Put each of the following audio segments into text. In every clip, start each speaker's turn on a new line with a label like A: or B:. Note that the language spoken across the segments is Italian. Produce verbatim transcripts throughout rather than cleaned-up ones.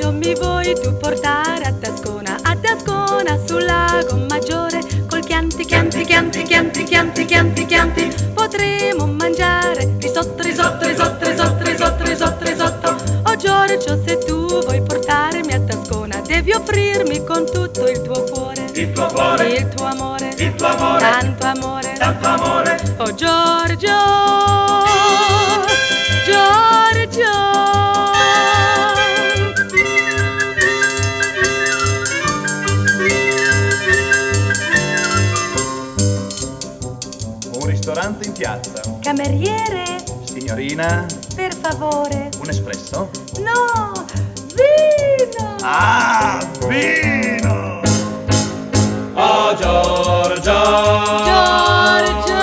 A: Giorgio, mi vuoi tu portare a Ascona, ad Ascona sul lago Maggiore? Col Chianti, Chianti, Chianti, Chianti, Chianti, Chianti, Chianti potremo mangiare risotto, risotto, risotto, risotto, risotto, risotto, risotto. Oh Giorgio, se tu vuoi portarmi a Ascona, devi offrirmi con tutto il tuo cuore,
B: il tuo cuore,
A: il tuo amore,
B: il tuo amore,
A: tanto amore,
B: tanto amore.
A: Oh Giorgio, Giorgio.
B: Un ristorante in piazza.
A: Cameriere,
B: Signorina,
A: per favore.
B: un espresso?
A: No, vino.
B: Ah, vino! Oh Giorgio,
A: Giorgio,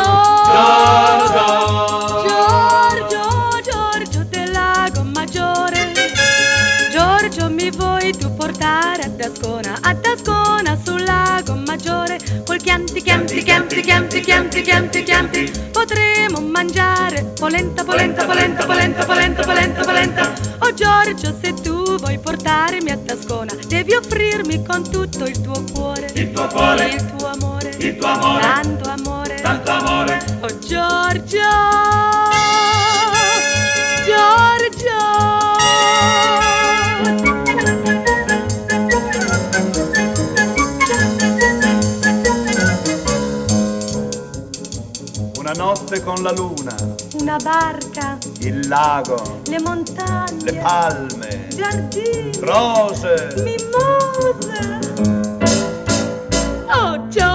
B: Giorgio,
A: Giorgio, Giorgio del Lago Maggiore. Giorgio, mi vuoi tu portare ad Ascona, ad Ascona sul Lago Maggiore? Col Chianti, Chianti, Chianti, Chianti, Chianti, Chianti, Chianti potremo mangiare polenta, polenta, polenta, polenta, polenta, polenta, polenta. Oh Giorgio, se tu vuoi portarmi ad Ascona, devi offrirmi con tutto il tuo cuore,
B: il tuo cuore,
A: il tuo amore,
B: il tuo amore,
A: tanto amore,
B: tanto amore.
A: Oh Giorgio, Giorgio.
B: Una notte con la luna,
A: Una barca,
B: il lago,
A: le montagne,
B: le palme,
A: giardini,
B: rose.
A: mimose. Oh Giorgio.